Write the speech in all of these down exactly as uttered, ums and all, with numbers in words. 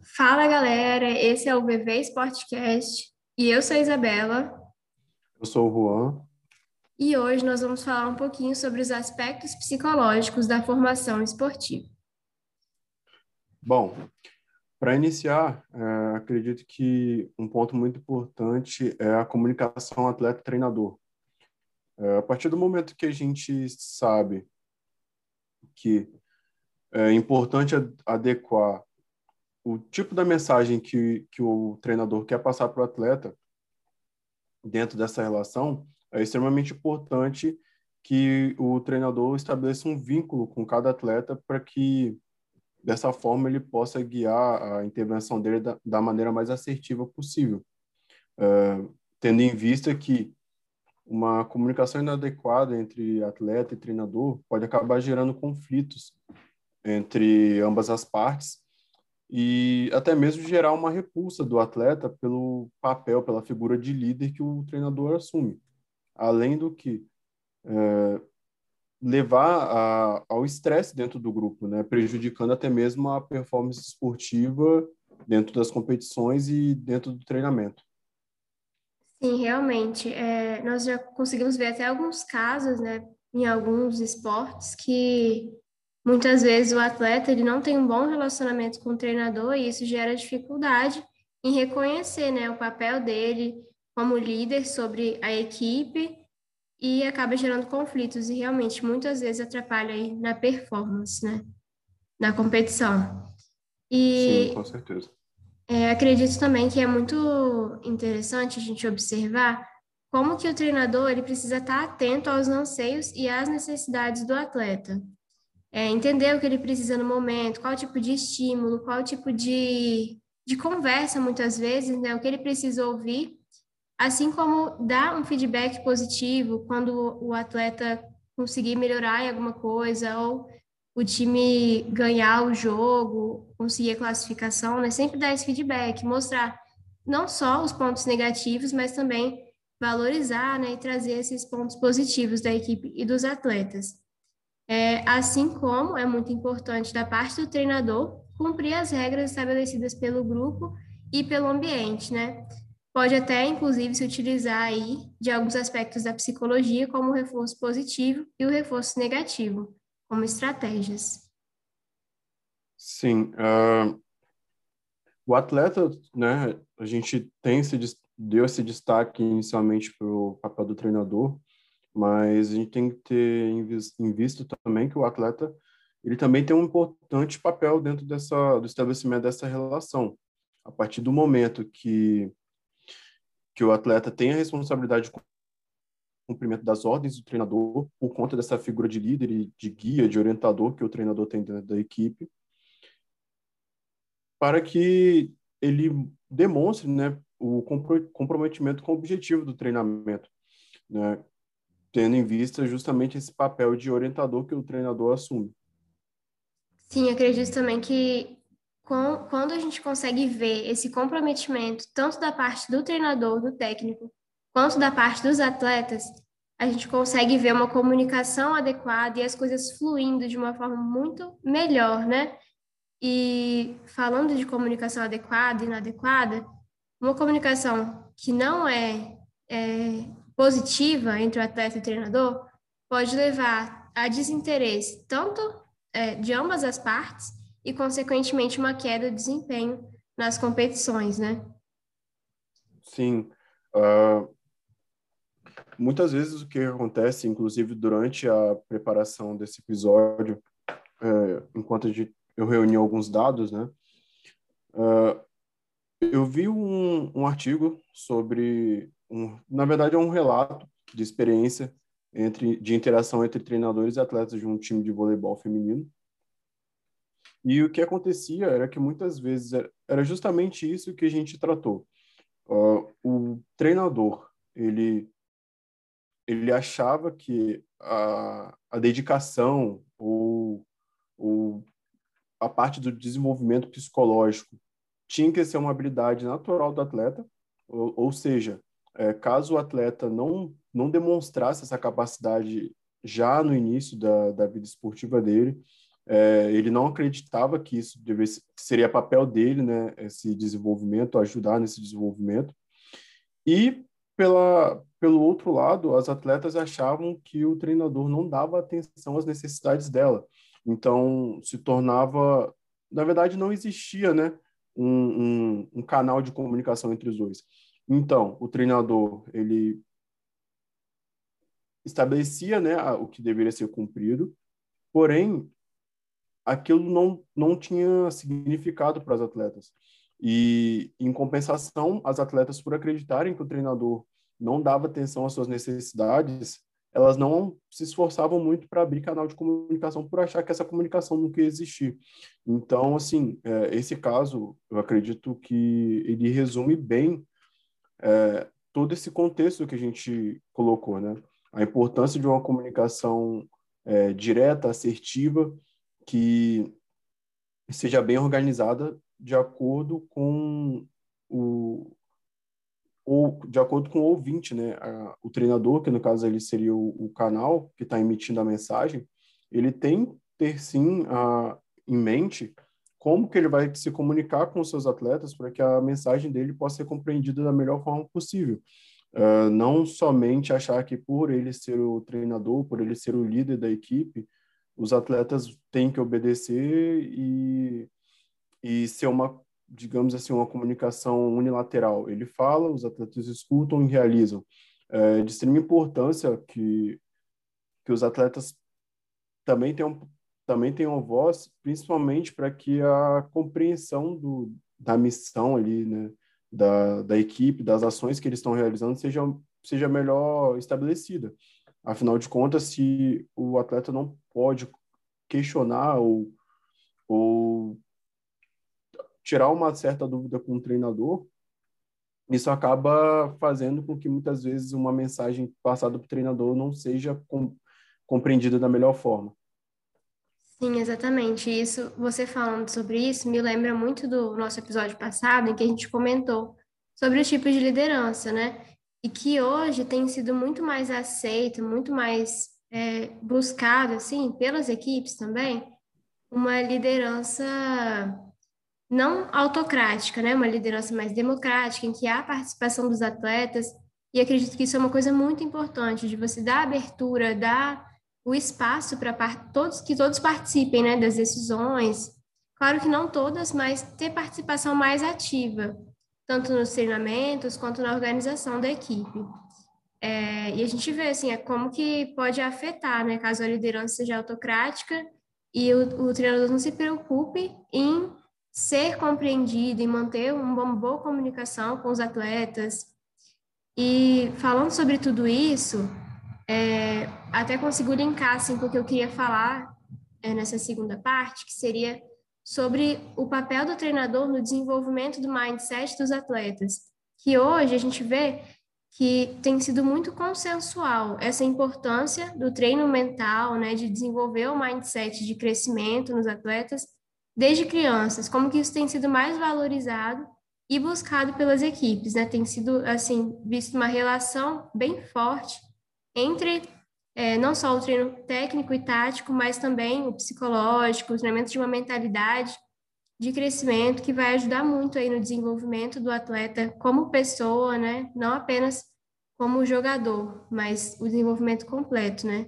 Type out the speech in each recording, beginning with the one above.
Fala galera, esse é o V V Sportcast e eu sou a Isabela Eu sou o Juan. e hoje nós vamos falar um pouquinho sobre os aspectos psicológicos da formação esportiva. Bom, para iniciar, eh, acredito que um ponto muito importante é a comunicação atleta-treinador. Eh, a partir do momento que a gente sabe que é importante a- adequar o tipo da mensagem que, que o treinador quer passar para o atleta dentro dessa relação, é extremamente importante que o treinador estabeleça um vínculo com cada atleta para que dessa forma ele possa guiar a intervenção dele da, da maneira mais assertiva possível, tendo em vista que uma comunicação inadequada entre atleta e treinador pode acabar gerando conflitos entre ambas as partes e até mesmo gerar uma repulsa do atleta pelo papel, pela figura de líder que o treinador assume. Além do que levar a, ao estresse dentro do grupo, né? Prejudicando até mesmo a performance esportiva dentro das competições e dentro do treinamento. Sim, realmente, é, nós já conseguimos ver até alguns casos, né, em alguns esportes que muitas vezes o atleta ele não tem um bom relacionamento com o treinador e isso gera dificuldade em reconhecer, né, o papel dele como líder sobre a equipe e acaba gerando conflitos e realmente muitas vezes atrapalha aí na performance, né, na competição. Sim, E com certeza. é, acredito também que é muito interessante a gente observar como que o treinador ele precisa estar atento aos anseios e às necessidades do atleta. É, entender o que ele precisa no momento, qual tipo de estímulo, qual tipo de, de conversa, muitas vezes, né, o que ele precisa ouvir, assim como dar um feedback positivo quando o atleta conseguir melhorar em alguma coisa, ou o time ganhar o jogo, conseguir a classificação, né? Sempre dar esse feedback, mostrar não só os pontos negativos, mas também valorizar, né, e trazer esses pontos positivos da equipe e dos atletas. É, assim como é muito importante da parte do treinador cumprir as regras estabelecidas pelo grupo e pelo ambiente, né? Pode até, inclusive, se utilizar aí de alguns aspectos da psicologia, como o reforço positivo e o reforço negativo, como estratégias. Sim, ah, o atleta, né, a gente tem esse, des- deu esse destaque inicialmente para o papel do treinador, mas a gente tem que ter em vis- em vista também que o atleta ele também tem um importante papel dentro dessa do estabelecimento dessa relação. A partir do momento que que o atleta tem a responsabilidade de cumprimento das ordens do treinador por conta dessa figura de líder e de guia, de orientador que o treinador tem dentro da equipe, para que ele demonstre, né, o compro- comprometimento com o objetivo do treinamento, né, tendo em vista justamente esse papel de orientador que o treinador assume. Sim, acredito também que com- quando a gente consegue ver esse comprometimento, tanto da parte do treinador, do técnico, quanto da parte dos atletas, a gente consegue ver uma comunicação adequada e as coisas fluindo de uma forma muito melhor, né? E falando de comunicação adequada e inadequada, uma comunicação que não é, é positiva entre o atleta e o treinador pode levar a desinteresse tanto é, de ambas as partes e, consequentemente, uma queda de desempenho nas competições, né? Sim, uh, muitas vezes o que acontece, inclusive durante a preparação desse episódio, é, enquanto a gente, eu reuni alguns dados, né, eu vi um, um artigo sobre, um, na verdade é um relato de experiência entre, de interação entre treinadores e atletas de um time de voleibol feminino. E o que acontecia era que muitas vezes era, era justamente isso que a gente tratou. Uh, o treinador, ele, ele achava que a, a dedicação ou, ou a parte do desenvolvimento psicológico tinha que ser uma habilidade natural do atleta, ou, ou seja, é, caso o atleta não, não demonstrasse essa capacidade já no início da, da vida esportiva dele, É, ele não acreditava que isso devesse, que seria papel dele, né, esse desenvolvimento, ajudar nesse desenvolvimento. E pela, pelo outro lado, as atletas achavam que o treinador não dava atenção às necessidades dela. Então, se tornava, na verdade, não existia, né, um, um, um canal de comunicação entre os dois. Então, o treinador, ele estabelecia, né, a- o que deveria ser cumprido, porém, aquilo não, não tinha significado para as atletas. E, em compensação, as atletas, por acreditarem que o treinador não dava atenção às suas necessidades, elas não se esforçavam muito para abrir canal de comunicação por achar que essa comunicação nunca ia existir. Então, assim, é, esse caso, eu acredito que ele resume bem é, todo esse contexto que a gente colocou, né? A importância de uma comunicação é, direta, assertiva, que seja bem organizada de acordo com o ou de acordo com o ouvinte, né? A, o treinador, que no caso ele seria o, o canal que está emitindo a mensagem, ele tem que ter sim a, em mente como que ele vai se comunicar com os seus atletas para que a mensagem dele possa ser compreendida da melhor forma possível. Uh, não somente achar que por ele ser o treinador, por ele ser o líder da equipe, os atletas têm que obedecer e e ser uma, digamos assim, uma comunicação unilateral. Ele fala, os atletas escutam e realizam. É de extrema importância que, que os atletas também tenham, também tenham voz, principalmente para que a compreensão do, da missão ali, né, da, da equipe, das ações que eles estão realizando, seja, seja melhor estabelecida. Afinal de contas, se o atleta não pode questionar ou, ou tirar uma certa dúvida com o treinador, isso acaba fazendo com que muitas vezes uma mensagem passada para o treinador não seja com, compreendida da melhor forma. Sim, exatamente. Isso, você falando sobre isso, me lembra muito do nosso episódio passado, em que a gente comentou sobre os tipos de liderança, né? E que hoje tem sido muito mais aceito, muito mais é, buscado, assim, pelas equipes também, uma liderança não autocrática, né? Uma liderança mais democrática, em que há participação dos atletas, e acredito que isso é uma coisa muito importante, de você dar abertura, dar o espaço para todos, que todos participem, né, das decisões. Claro que não todas, mas ter participação mais ativa, tanto nos treinamentos quanto na organização da equipe. É, e a gente vê, assim, é como que pode afetar, né, caso a liderança seja autocrática e o, o treinador não se preocupe em ser compreendido e manter uma boa comunicação com os atletas. E falando sobre tudo isso, é, até consigo linkar assim, com o que eu queria falar é, nessa segunda parte, que seria sobre o papel do treinador no desenvolvimento do mindset dos atletas, que hoje a gente vê que tem sido muito consensual essa importância do treino mental, né, de desenvolver o mindset de crescimento nos atletas desde crianças, como que isso tem sido mais valorizado e buscado pelas equipes, né? Tem sido assim visto uma relação bem forte entre é, não só o treino técnico e tático, mas também o psicológico, o treinamento de uma mentalidade de crescimento que vai ajudar muito aí no desenvolvimento do atleta como pessoa, né? Não apenas como jogador, mas o desenvolvimento completo, né?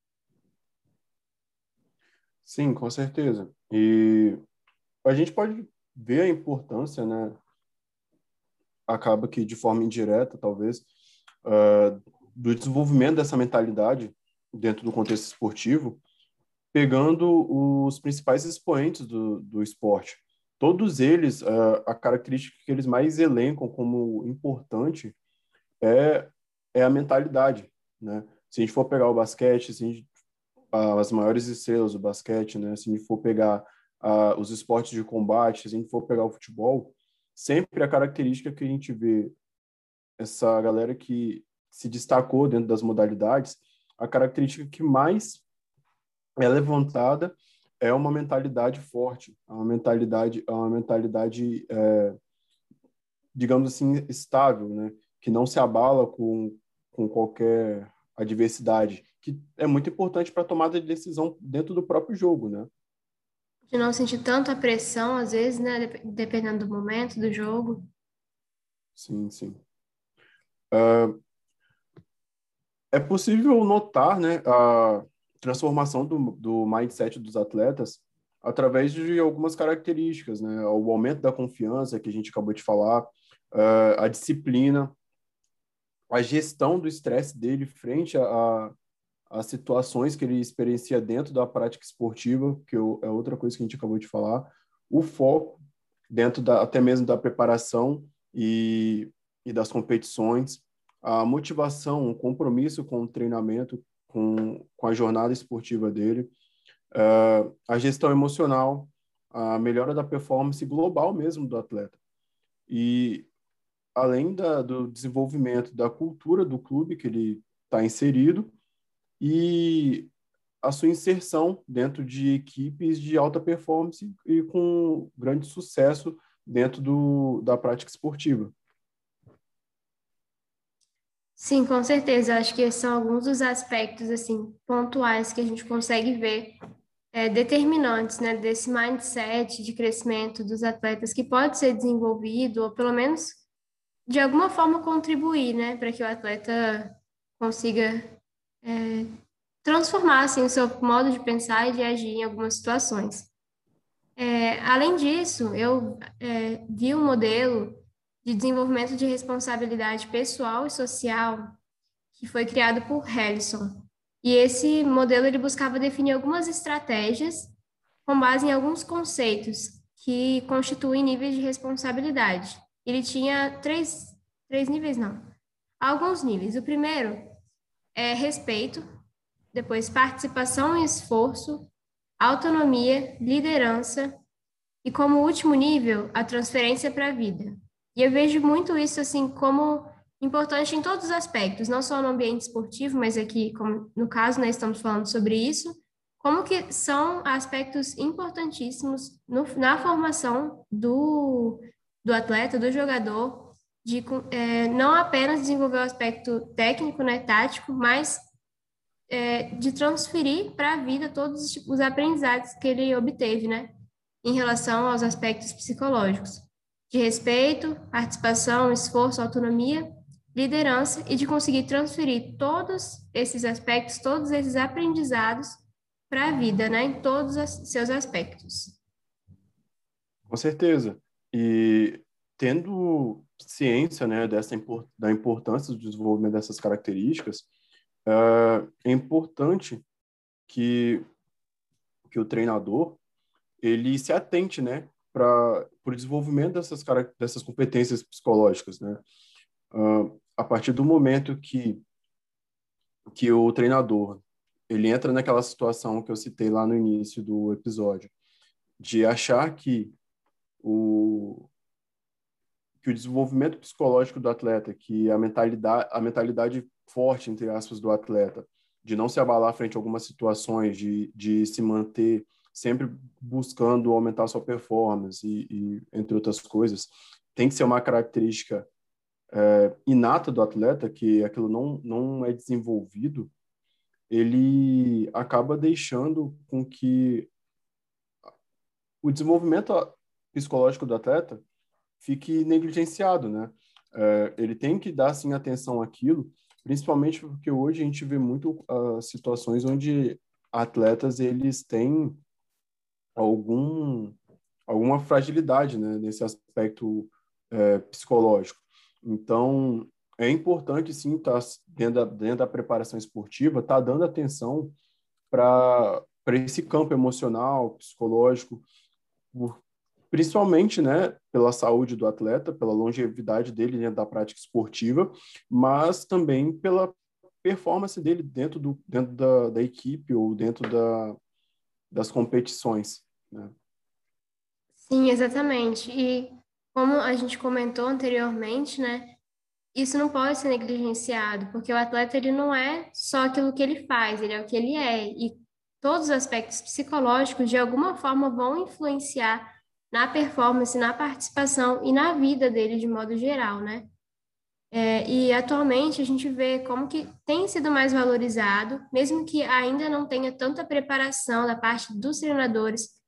Sim, com certeza. E a gente pode ver a importância, né? Acaba que de forma indireta, talvez, uh, do desenvolvimento dessa mentalidade dentro do contexto esportivo, pegando os principais expoentes do, do esporte. Todos eles, uh, a característica que eles mais elencam como importante é, é a mentalidade, né? Se a gente for pegar o basquete, se a gente, as maiores estrelas do basquete, né? Se a gente for pegar uh, os esportes de combate, se a gente for pegar o futebol, sempre a característica que a gente vê essa galera que se destacou dentro das modalidades, a característica que mais é levantada é uma mentalidade forte, é uma mentalidade, é uma mentalidade, é, digamos assim, estável, né? Que não se abala com, com qualquer adversidade, que é muito importante para a tomada de decisão dentro do próprio jogo, né? De não sentir tanto a pressão, às vezes, né? dep- Dependendo do momento, do jogo. Sim, sim. Ah, é possível notar, né, a transformação do, do mindset dos atletas através de algumas características, né? O aumento da confiança que a gente acabou de falar, ah, a disciplina, a gestão do estresse dele frente a, as situações que ele experiencia dentro da prática esportiva, que eu, é outra coisa que a gente acabou de falar, o foco dentro da, até mesmo da preparação e, e das competições, a motivação, o compromisso com o treinamento, com, com a jornada esportiva dele, uh, a gestão emocional, a melhora da performance global mesmo do atleta. E além da, do desenvolvimento da cultura do clube que ele está inserido, e a sua inserção dentro de equipes de alta performance e com grande sucesso dentro do, da prática esportiva. Sim, com certeza. Acho que esses são alguns dos aspectos, assim, pontuais que a gente consegue ver, é, determinantes, né, desse mindset de crescimento dos atletas que pode ser desenvolvido, ou pelo menos, de alguma forma, contribuir, né, para que o atleta consiga transformar, assim, o seu modo de pensar e de agir em algumas situações. É, além disso, eu é, vi um modelo de desenvolvimento de responsabilidade pessoal e social que foi criado por Helison. E esse modelo ele buscava definir algumas estratégias com base em alguns conceitos que constituem níveis de responsabilidade. Ele tinha três, três níveis, não, alguns níveis. O primeiro é respeito, depois participação e esforço, autonomia, liderança e como último nível, a transferência para a vida. E eu vejo muito isso assim como importante em todos os aspectos, não só no ambiente esportivo, mas aqui, como no caso, nós estamos falando sobre isso, como que são aspectos importantíssimos no, na formação do, do atleta, do jogador, de é, não apenas desenvolver o aspecto técnico, né, tático, mas é, de transferir para a vida todos os, tipo, os aprendizados que ele obteve, né? Em relação aos aspectos psicológicos, de respeito, participação, esforço, autonomia, liderança e de conseguir transferir todos esses aspectos, todos esses aprendizados para a vida, né, em todos os seus aspectos. Com certeza. E tendo ciência, né, dessa impor- da importância do desenvolvimento dessas características, eh, é importante que, que o treinador ele se atente, né, para o desenvolvimento dessas, cara- dessas competências psicológicas, né? Ah, a partir do momento que, que o treinador ele entra naquela situação que eu citei lá no início do episódio, de achar que o, que o desenvolvimento psicológico do atleta, que a mentalidade, a mentalidade forte, entre aspas, do atleta, de não se abalar frente a algumas situações, de, de se manter sempre buscando aumentar sua performance e, e entre outras coisas, tem que ser uma característica é, inata do atleta, que aquilo não, não é desenvolvido, ele acaba deixando com que o desenvolvimento psicológico do atleta fique negligenciado, né? É, ele tem que dar, sim, atenção àquilo, principalmente porque hoje a gente vê muito uh, situações onde atletas, eles têm algum, alguma fragilidade, né, nesse aspecto é, psicológico. Então, é importante, sim, estar tá, dentro, da, dentro da preparação esportiva, estar tá dando atenção para para esse campo emocional, psicológico, por, principalmente, né, pela saúde do atleta, pela longevidade dele dentro da prática esportiva, mas também pela performance dele dentro, do, dentro da, da equipe ou dentro da, das competições, né? Sim, exatamente. E como a gente comentou anteriormente, né, isso não pode ser negligenciado, porque o atleta ele não é só aquilo que ele faz, ele é o que ele é. E todos os aspectos psicológicos, de alguma forma, vão influenciar na performance, na participação e na vida dele de modo geral, né? É, e atualmente a gente vê como que tem sido mais valorizado, mesmo que ainda não tenha tanta preparação da parte dos treinadores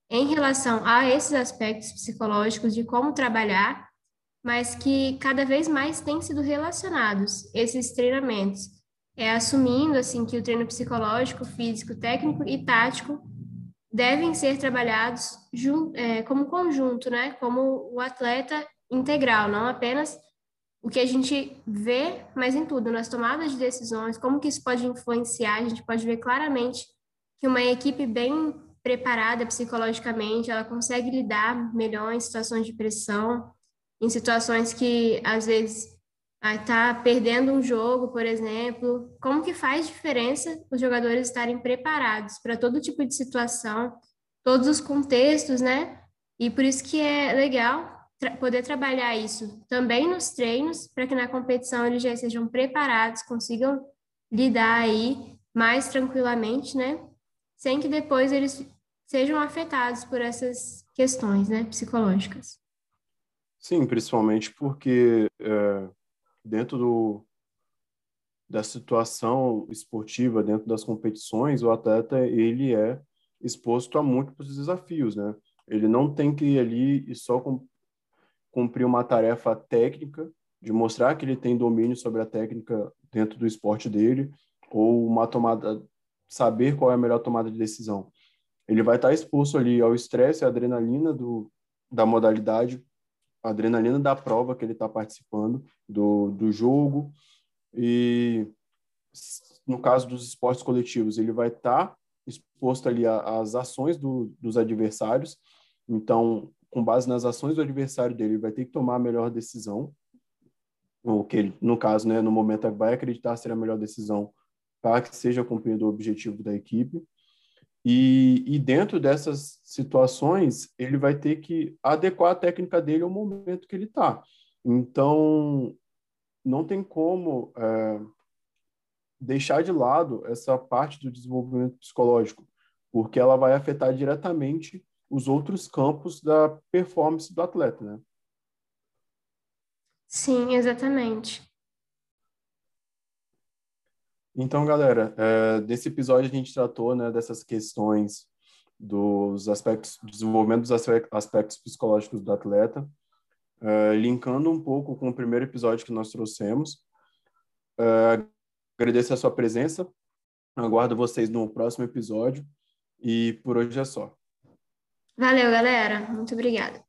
em relação a esses aspectos psicológicos de como trabalhar, mas que cada vez mais têm sido relacionados esses treinamentos, é assumindo assim que o treino psicológico, físico, técnico e tático devem ser trabalhados jun- é, como conjunto, né? Como o atleta integral, não apenas o que a gente vê, mas em tudo, nas tomadas de decisões, como que isso pode influenciar, a gente pode ver claramente que uma equipe bem preparada psicologicamente, ela consegue lidar melhor em situações de pressão, em situações que às vezes está perdendo um jogo, por exemplo. Como que faz diferença os jogadores estarem preparados para todo tipo de situação, todos os contextos, né? E por isso que é legal tra- poder trabalhar isso também nos treinos, para que na competição eles já sejam preparados, consigam lidar aí mais tranquilamente, né? Sem que depois eles sejam afetados por essas questões, né, psicológicas. Sim, principalmente porque é, dentro do, da situação esportiva, dentro das competições, o atleta ele é exposto a múltiplos desafios, né? Ele não tem que ir ali e só cum- cumprir uma tarefa técnica, de mostrar que ele tem domínio sobre a técnica dentro do esporte dele, ou uma tomada, saber qual é a melhor tomada de decisão. Ele vai estar exposto ali ao estresse, à adrenalina do, da modalidade, a adrenalina da prova que ele está participando, do, do jogo, e no caso dos esportes coletivos, ele vai estar exposto ali às ações do, dos adversários, então, com base nas ações do adversário dele, ele vai ter que tomar a melhor decisão, ou que ele, no caso, né, no momento, vai acreditar ser a melhor decisão para que seja cumprido o objetivo da equipe. E, e dentro dessas situações, ele vai ter que adequar a técnica dele ao momento que ele está. Então, não tem como é, deixar de lado essa parte do desenvolvimento psicológico, porque ela vai afetar diretamente os outros campos da performance do atleta, né? Sim, exatamente. Então, galera, é, desse episódio a gente tratou, né, dessas questões dos aspectos, desenvolvimento dos aspe- aspectos psicológicos do atleta, é, linkando um pouco com o primeiro episódio que nós trouxemos. Agradeço a sua presença, aguardo vocês no próximo episódio e por hoje é só. Valeu, galera. Muito obrigada.